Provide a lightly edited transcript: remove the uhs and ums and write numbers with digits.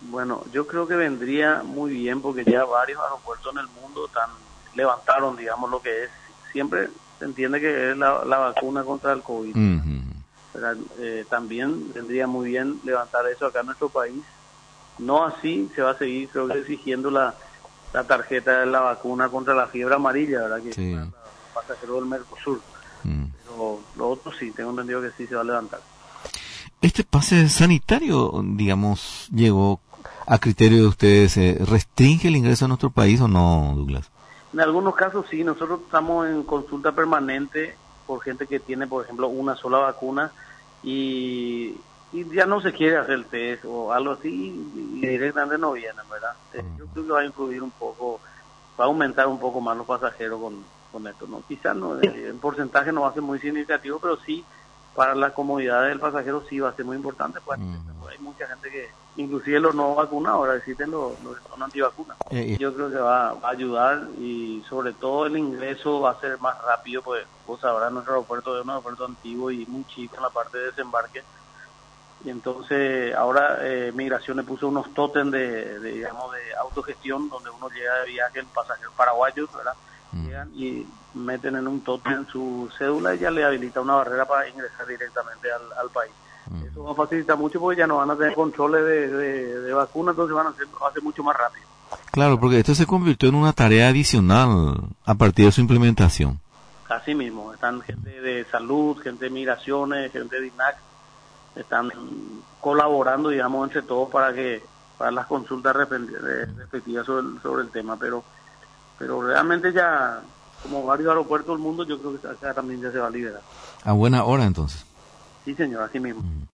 Bueno, yo creo que vendría muy bien porque ya varios aeropuertos en el mundo levantaron, digamos, lo que es, siempre se entiende que es la vacuna contra el COVID, Ujú. ¿verdad? También vendría muy bien levantar eso acá en nuestro país. No así se va a seguir, creo que exigiendo la tarjeta de la vacuna contra la fiebre amarilla, ¿verdad? Que es para Sí. los pasajeros del Mercosur. Mm. Pero lo otro sí, tengo entendido que sí se va a levantar. Este pase sanitario, digamos, llegó a criterio de ustedes, ¿restringe el ingreso a nuestro país o no, Douglas? En algunos casos sí, nosotros estamos en consulta permanente por gente que tiene, por ejemplo, una sola vacuna y, y ya no se quiere hacer el test o algo así y directamente no vienen, ¿verdad? Yo creo que va a influir un poco, va a aumentar un poco más los pasajeros con esto, ¿no? Quizás no, en porcentaje no va a ser muy significativo, pero sí para la comodidad del pasajero sí va a ser muy importante, pues hay mucha gente que, inclusive los no vacunados, ahora existen los que son antivacunas. Eh, Yo creo que va a ayudar y sobre todo el ingreso va a ser más rápido, pues vos sabrás, nuestro aeropuerto es un aeropuerto antiguo y muy chico en la parte de desembarque. Y entonces ahora Migración le puso unos tótem digamos, de autogestión donde uno llega de viaje, el pasajero paraguayos, ¿verdad? Llegan y meten en un tótem su cédula y ya le habilita una barrera para ingresar directamente al país. Eso va a facilitar mucho porque ya no van a tener controles de vacunas, entonces va a ser mucho más rápido. claro, porque esto se convirtió en una tarea adicional a partir de su implementación. Así mismo, están gente de salud, gente de migraciones, gente de INAC, están colaborando, digamos, entre todos para las consultas respectivas sobre el tema, pero realmente ya, como varios aeropuertos del mundo, yo creo que acá también ya se va a liberar. A buena hora entonces. Sí, señor, así mismo.